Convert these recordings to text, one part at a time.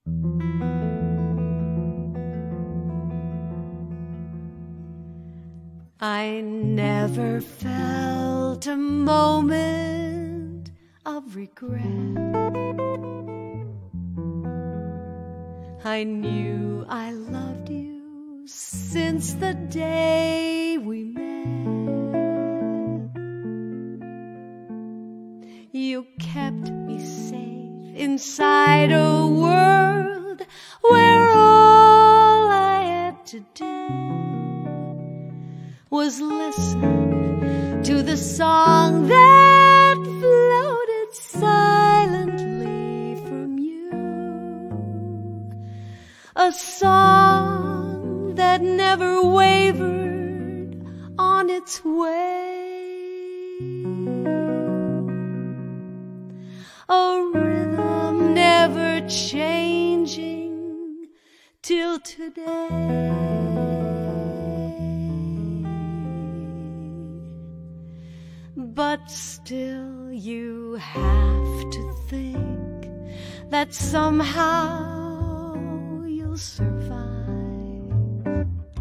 I never felt a moment of regret. I knew I loved you since the day we met. You kept me safe inside a world where all I had to do was listen to the song that floated silently from you. A song that never wavered on its way. A rhythm never changing till today. But still you have to think that somehow you'll survive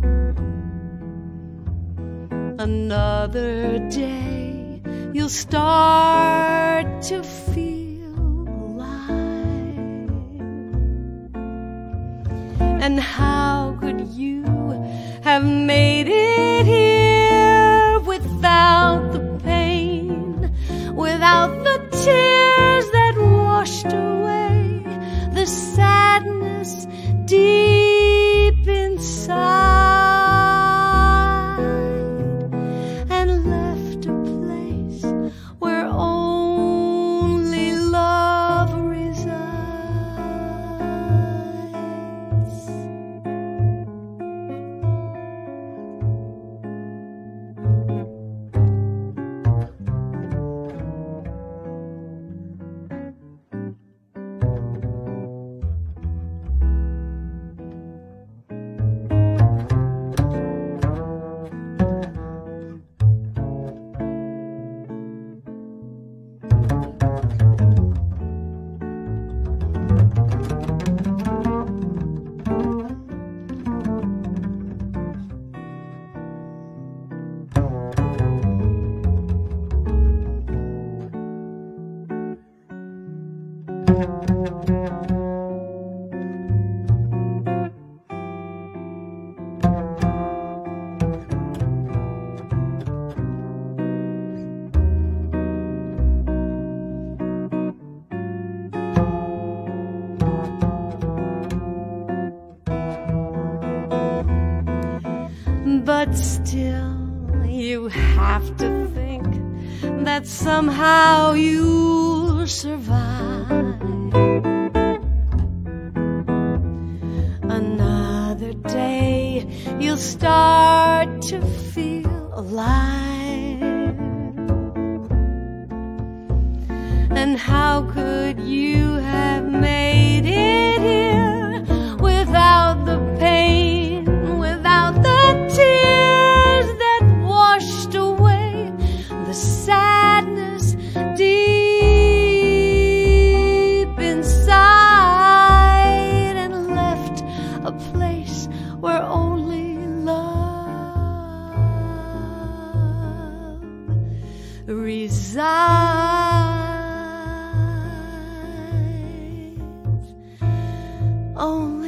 another day. You'll start to feel alive. And how could you have made it here without the pain, without the tears that washed away the sadness deep inside, and left a place where only love resides? But still you have to think that somehow you'll survive another day. You'll start to feel alive. And how could you have made it here without the pain, without the tears that washed away the sadness deep inside, and left a place where only love resides? Only